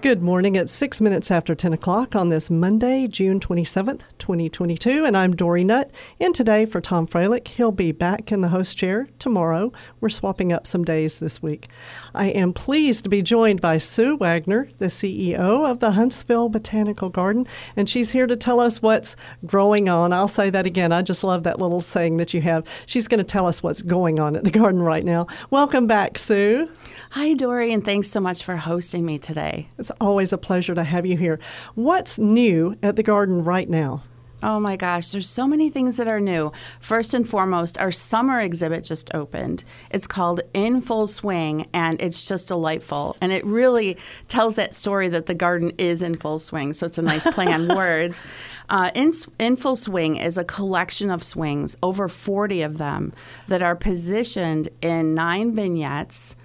Good morning. It's 6 minutes after 10 o'clock on this Monday, June 27th, 2022, and I'm Dory Nutt. And today for Tom Freilich, he'll be back in the host chair tomorrow. We're swapping up some days this week. I am pleased to be joined by Sue Wagner, the CEO of the Huntsville Botanical Garden, and she's here to tell us what's growing on. I'll say that again. I just love that little saying that you have. She's going to tell us what's going on at the garden right now. Welcome back, Sue. Hi, Dory, and thanks so much for hosting me today. It's always a pleasure to have you here. What's new at the garden right now? Oh my gosh, there's so many things that are new. First and foremost, our summer exhibit just opened. It's called In Full Swing, and it's just delightful. And it really tells that story that the garden is in full swing, so it's a nice play on words. In Full Swing is a collection of swings, over 40 of them, that are positioned in 9 vignettes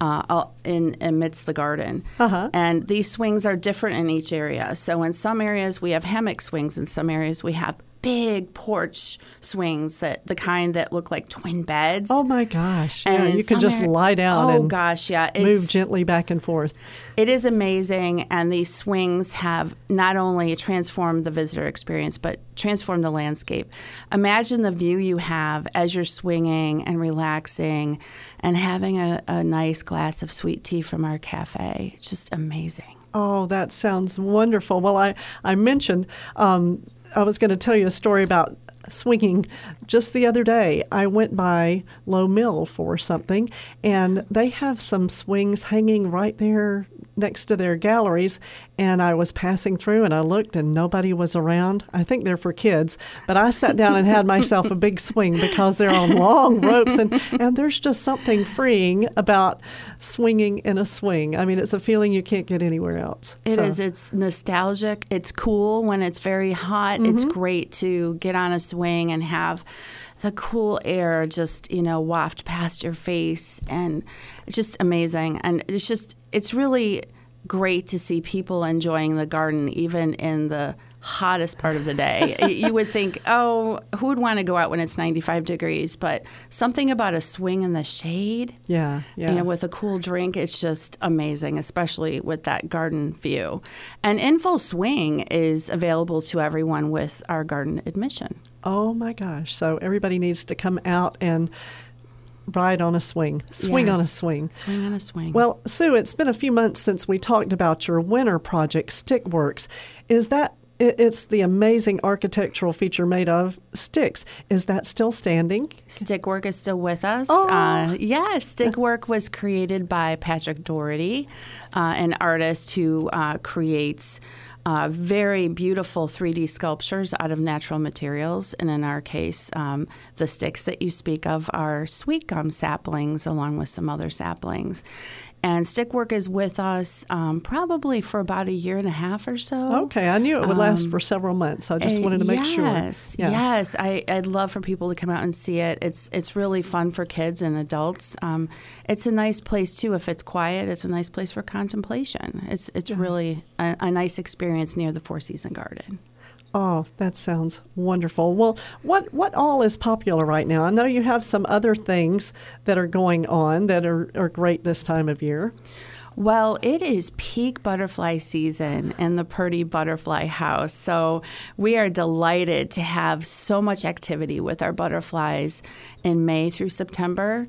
in amidst the garden. And these swings are different in each area. So in some areas we have hammock swings, in some areas we have big porch swings, that the kind that look like twin beds. Oh my gosh. Yeah, you can just lie down and move gently back and forth. It is amazing, and these swings have not only transformed the visitor experience, but transformed the landscape. Imagine the view you have as you're swinging and relaxing and having a nice glass of sweet tea from our cafe. It's just amazing. Oh, that sounds wonderful. Well, I mentioned I was going to tell you a story about swinging. Just the other day, I went by Low Mill for something, and they have some swings hanging right there next to their galleries, and I was passing through, and I looked, and nobody was around. I think they're for kids, but I sat down and had myself a big swing because they're on long ropes, and there's just something freeing about swinging in a swing. I mean, it's a feeling you can't get anywhere else. It is. It's nostalgic. It's cool when it's very hot. It's great to get on a swing and have the cool air just, waft past your face, and it's just amazing. And it's really great to see people enjoying the garden even in the hottest part of the day. You would think, who would want to go out when it's 95 degrees? But something about a swing in the shade, with a cool drink, it's just amazing, especially with that garden view. And In Full Swing is available to everyone with our garden admission. Oh my gosh. So everybody needs to come out and ride on a swing. Swing on a swing. Swing on a swing. Well, Sue, it's been a few months since we talked about your winter project, Stickworks. It's the amazing architectural feature made of sticks. Is that still standing? Stickwork is still with us. Oh. Yes, Stickwork was created by Patrick Doherty, an artist who creates very beautiful 3D sculptures out of natural materials. And in our case, the sticks that you speak of are sweet gum saplings along with some other saplings. And Stickwork is with us probably for about a year and a half or so. Okay, I knew it would last for several months. I just wanted to make sure. Yes. I'd love for people to come out and see it. It's really fun for kids and adults. It's a nice place, too. If it's quiet, it's a nice place for contemplation. It's really a nice experience near the Four Seasons Garden. Oh, that sounds wonderful. Well, what all is popular right now? I know you have some other things that are going on that are great this time of year. Well, it is peak butterfly season in the Purdy Butterfly House. So we are delighted to have so much activity with our butterflies in May through September.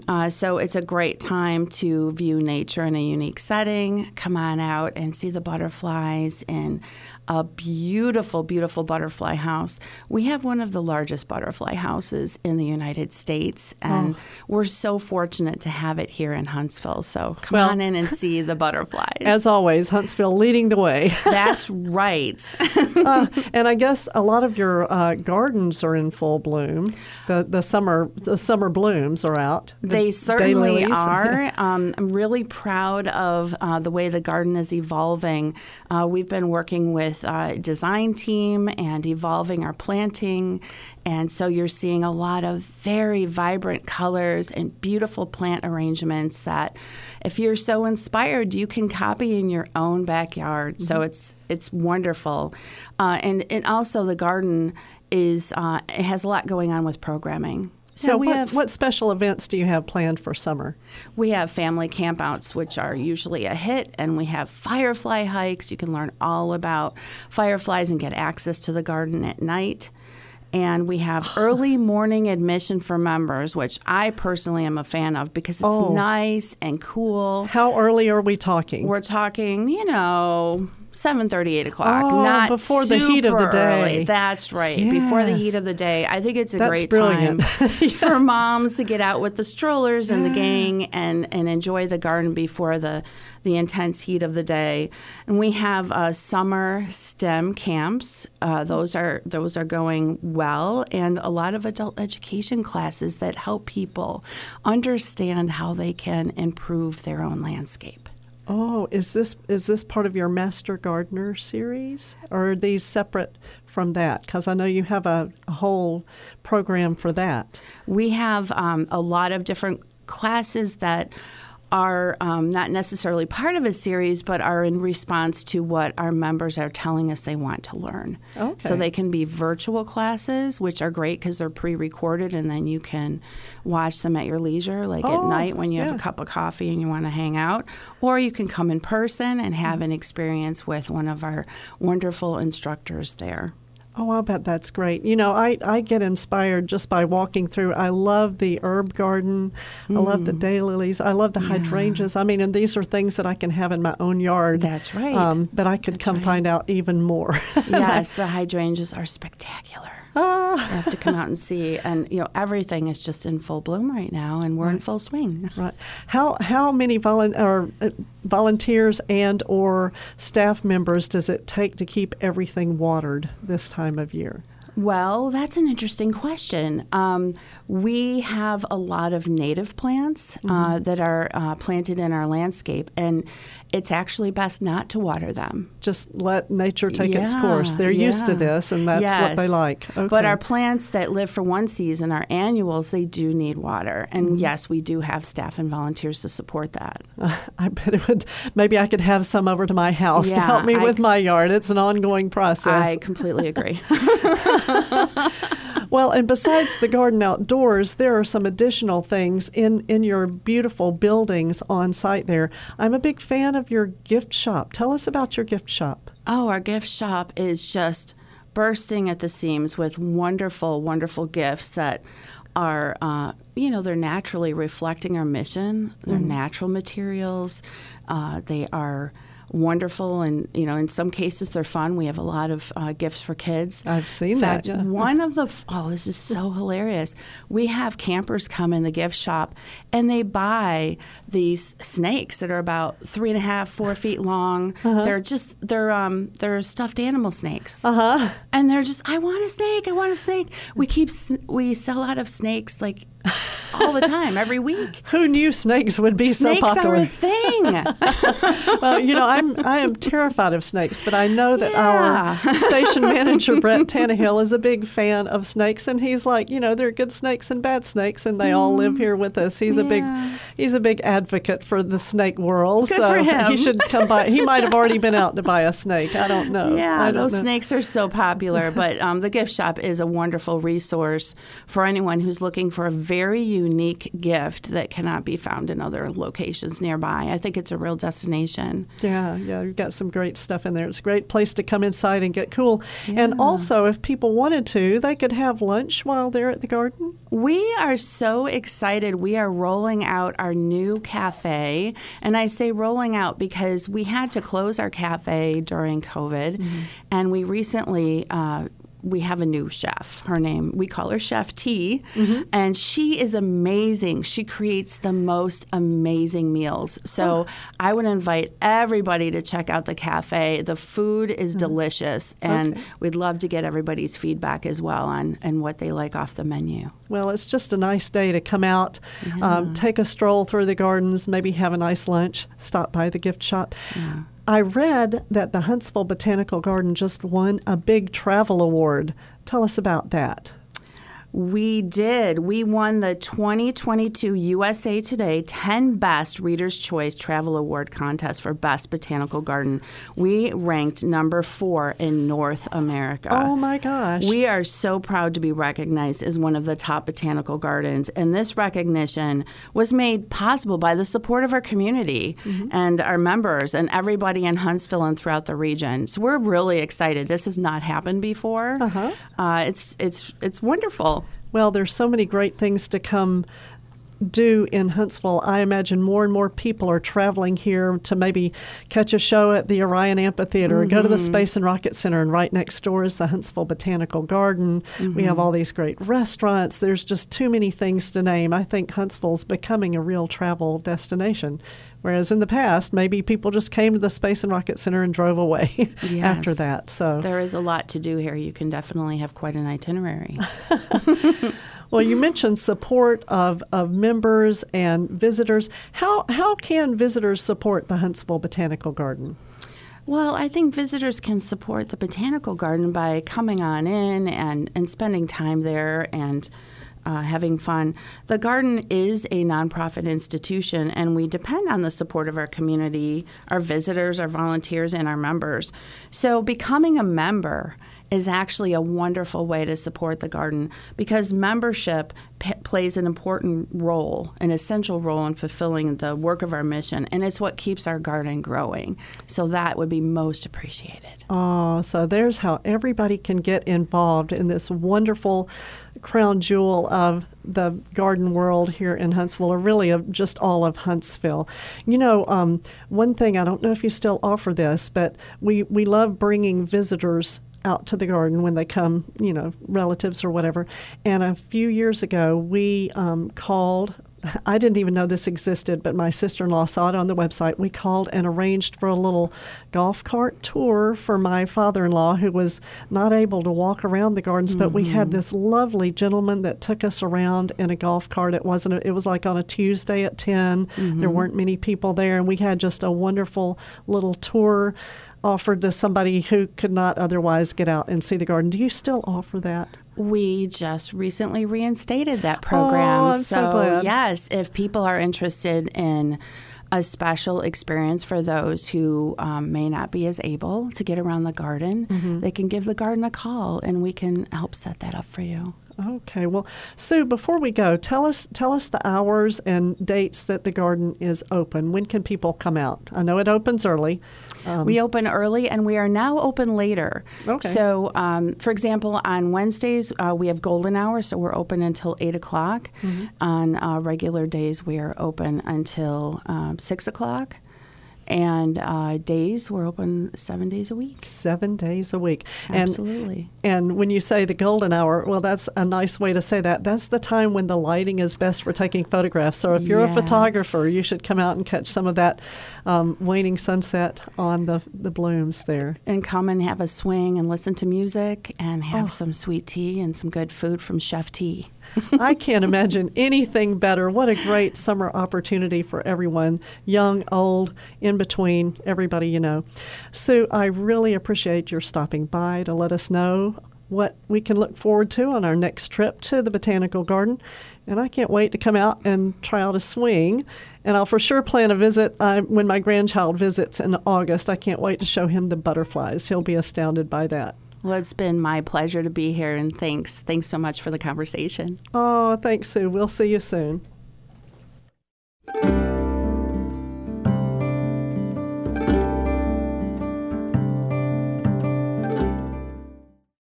So it's a great time to view nature in a unique setting. Come on out and see the butterflies in a beautiful, beautiful butterfly house. We have one of the largest butterfly houses in the United States, and we're so fortunate to have it here in Huntsville. So come on in and see the butterflies. As always, Huntsville leading the way. That's right. And I guess a lot of your gardens are in full bloom. The summer blooms are out. They certainly are. I'm really proud of the way the garden is evolving. We've been working with design team and evolving our planting. And so you're seeing a lot of very vibrant colors and beautiful plant arrangements that if you're so inspired, you can copy in your own backyard. So it's wonderful. And also the garden it has a lot going on with programming. So what special events do you have planned for summer? We have family campouts, which are usually a hit, and we have firefly hikes. You can learn all about fireflies and get access to the garden at night. And we have early morning admission for members, which I personally am a fan of because it's nice and cool. How early are we talking? We're talking, 7:30, 8 o'clock. Not before the heat of the day. Early. That's right. Yes. Before the heat of the day. I think it's a great brilliant. time for moms to get out with the strollers and the gang and enjoy the garden before the intense heat of the day. And we have summer STEM camps. Those are going well, and a lot of adult education classes that help people understand how they can improve their own landscape. Oh, is this part of your Master Gardener series, or are these separate from that? Because I know you have a whole program for that. We have a lot of different classes that are not necessarily part of a series, but are in response to what our members are telling us they want to learn. Okay. So they can be virtual classes, which are great because they're pre-recorded, and then you can watch them at your leisure, like at night when you have a cup of coffee and you want to hang out. Or you can come in person and have an experience with one of our wonderful instructors there. Oh, I bet that's great. I get inspired just by walking through. I love the herb garden. I love the daylilies. I love the hydrangeas. I mean, and these are things that I can have in my own yard. That's right. But I could find out even more. Yes, the hydrangeas are spectacular. You have to come out and see. And, everything is just in full bloom right now, and we're in full swing. Right. How many volunteers and or staff members does it take to keep everything watered this time of year? Well, that's an interesting question. We have a lot of native plants that are planted in our landscape, and it's actually best not to water them. Just let nature take its course. They're used to this, and that's what they like. Okay. But our plants that live for one season, our annuals, they do need water. And yes, we do have staff and volunteers to support that. I bet it would. Maybe I could have some over to my house to help me with my yard. It's an ongoing process. I completely agree. Well, and besides the garden outdoors, there are some additional things in your beautiful buildings on site there. I'm a big fan of your gift shop. Tell us about your gift shop. Oh, our gift shop is just bursting at the seams with wonderful, wonderful gifts that are, they're naturally reflecting our mission. They're natural materials. They are wonderful, and in some cases they're fun. We have a lot of gifts for kids. I've seen that. Yeah. One of the this is so hilarious. We have campers come in the gift shop and they buy these snakes that are about 3.5, 4 feet long. They're stuffed animal snakes, and they're just, I want a snake. I want a snake. We sell out of snakes like all the time, every week. Who knew snakes would be so popular? Snakes are a thing. Well, I am terrified of snakes, but I know that our station manager, Brett Tannehill, is a big fan of snakes, and he's like, there are good snakes and bad snakes, and they all live here with us. He's a big advocate for the snake world. Good for him. He should come by. He might have already been out to buy a snake. I don't know. Yeah, those snakes are so popular, but the gift shop is a wonderful resource for anyone who's looking for a very unique gift that cannot be found in other locations nearby. I think it's a real destination. Yeah, you've got some great stuff in there. It's a great place to come inside and get cool. Yeah. And also, if people wanted to, they could have lunch while they're at the garden. We are so excited. We are rolling out our new cafe. And I say rolling out because we had to close our cafe during COVID. And we recently we have a new chef. We call her Chef T, and she is amazing. She creates the most amazing meals. So I would invite everybody to check out the cafe. The food is delicious, and we'd love to get everybody's feedback as well on what they like off the menu. Well, it's just a nice day to come out, take a stroll through the gardens, maybe have a nice lunch, stop by the gift shop. Yeah. I read that the Huntsville Botanical Garden just won a big travel award. Tell us about that. We did. We won the 2022 USA Today 10 Best Reader's Choice Travel Award contest for Best Botanical Garden. We ranked number 4 in North America. Oh, my gosh. We are so proud to be recognized as one of the top botanical gardens. And this recognition was made possible by the support of our community and our members and everybody in Huntsville and throughout the region. So we're really excited. This has not happened before. It's wonderful. Well, there's so many great things to come do in Huntsville. I imagine more and more people are traveling here to maybe catch a show at the Orion Amphitheater or go to the Space and Rocket Center, and right next door is the Huntsville Botanical Garden. We have all these great restaurants. There's just too many things to name. I think Huntsville's becoming a real travel destination, whereas in the past, maybe people just came to the Space and Rocket Center and drove away after that. So there is a lot to do here. You can definitely have quite an itinerary. Well, you mentioned support of members and visitors. How can visitors support the Huntsville Botanical Garden? Well, I think visitors can support the Botanical Garden by coming on in and spending time there and having fun. The garden is a nonprofit institution, and we depend on the support of our community, our visitors, our volunteers, and our members. So becoming a member is actually a wonderful way to support the garden because membership plays an important role, an essential role in fulfilling the work of our mission, and it's what keeps our garden growing. So that would be most appreciated. Oh, so there's how everybody can get involved in this wonderful crown jewel of the garden world here in Huntsville, or really of just all of Huntsville. You know, one thing, I don't know if you still offer this, but we love bringing visitors out to the garden when they come, you know, relatives or whatever. And a few years ago, we called. I didn't even know this existed, but my sister-in-law saw it on the website. We called and arranged for a little golf cart tour for my father-in-law who was not able to walk around the gardens, but we had this lovely gentleman that took us around in a golf cart. It was like on a Tuesday at 10. There weren't many people there, and we had just a wonderful little tour offered to somebody who could not otherwise get out and see the garden. Do you still offer that? We just recently reinstated that program. Oh, I'm so glad. Yes, if people are interested in a special experience for those who may not be as able to get around the garden, they can give the garden a call, and we can help set that up for you. Okay. Well, Sue, before we go, tell us the hours and dates that the garden is open. When can people come out? I know it opens early. We open early, and we are now open later. Okay. So, for example, on Wednesdays, we have golden hour, so we're open until 8 o'clock. On regular days, we are open until 6 o'clock. And days, we're open 7 days a week. 7 days a week. Absolutely. And when you say the golden hour, well, that's a nice way to say that. That's the time when the lighting is best for taking photographs. So if you're a photographer, you should come out and catch some of that waning sunset on the blooms there. And come and have a swing and listen to music and have some sweet tea and some good food from Chef T. I can't imagine anything better. What a great summer opportunity for everyone, young, old, in between, everybody you know. Sue, I really appreciate your stopping by to let us know what we can look forward to on our next trip to the Botanical Garden. And I can't wait to come out and try out a swing. And I'll for sure plan a visit when my grandchild visits in August. I can't wait to show him the butterflies. He'll be astounded by that. Well, it's been my pleasure to be here, and thanks so much for the conversation. Oh, thanks, Sue. We'll see you soon.